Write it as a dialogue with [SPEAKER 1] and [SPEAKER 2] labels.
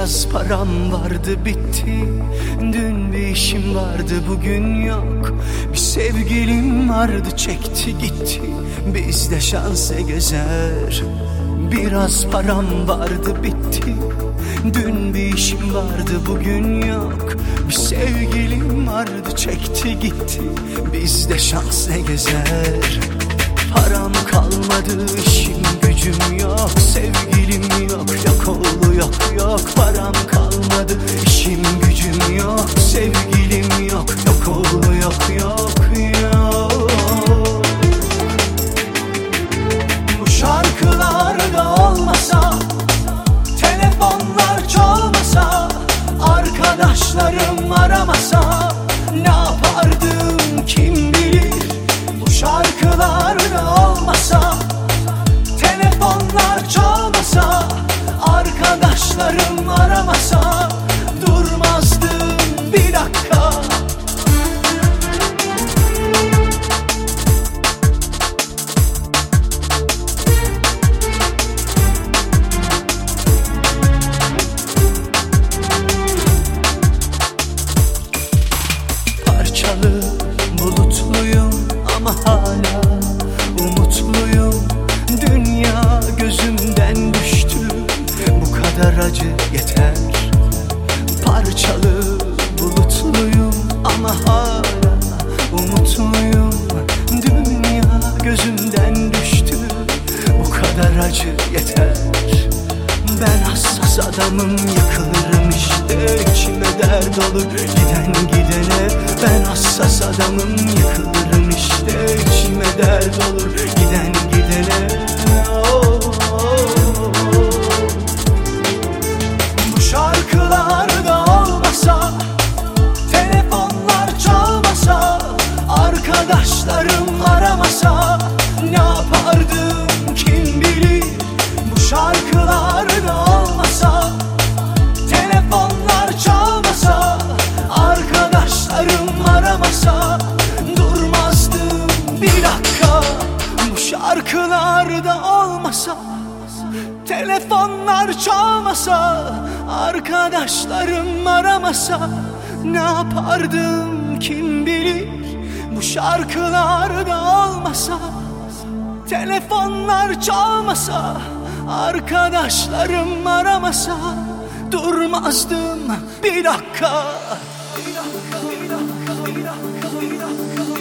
[SPEAKER 1] Biraz param vardı bitti, dün bir işim vardı bugün yok. Bir sevgilim vardı çekti gitti, bizde şanse gezer. Biraz param vardı bitti, dün bir işim vardı bugün yok. Bir sevgilim vardı çekti gitti, bizde şans ne gezer. Param kalmadı, işim gücüm yok, sevgilim yok, yok oğlu yok yok. Param kalmadı, işim gücüm yok, sevgilim yok, yok oğlu yok yok yok. Bu şarkılar da olmasa, telefonlar çalmasa, arkadaşlarım aramasa, ne yapardım kim bilir. Bu şarkılar da olmasa, telefonlar çalmasa, arkadaşlarım aramasa, durmazdım bir dakika. Parçalı, bulutluyum ama hala umutluyum. Dünya gözümden düştü, bu kadar acı yeter. Parçalı, bulutluyum ama hala umutluyum. Dünya gözümden düştü, bu kadar acı yeter. Ben hassas adamım, yıkılırım işte, içime dert olur giden gidene. Ben hassas adamım, yıkılırım işte, içime dert olur giden gidene. Oh, oh, oh. Bu şarkılar da olmasa, telefonlar çalmasa, arkadaşlarım aramasa, ne yapardım kim bilir. Bu şarkılar da olmasa, telefonlar çalmasa, arkadaşlarım aramasa, durmazdım bir dakika. Bu şarkılar da olmasa, telefonlar çalmasa, arkadaşlarım aramasa, ne yapardım kim bilir. Bu şarkılar da olmasa, telefonlar çalmasa, arkadaşlarım aramasa, durmazdım bir dakika. Bir dakika, bir dakika, bir dakika, bir dakika.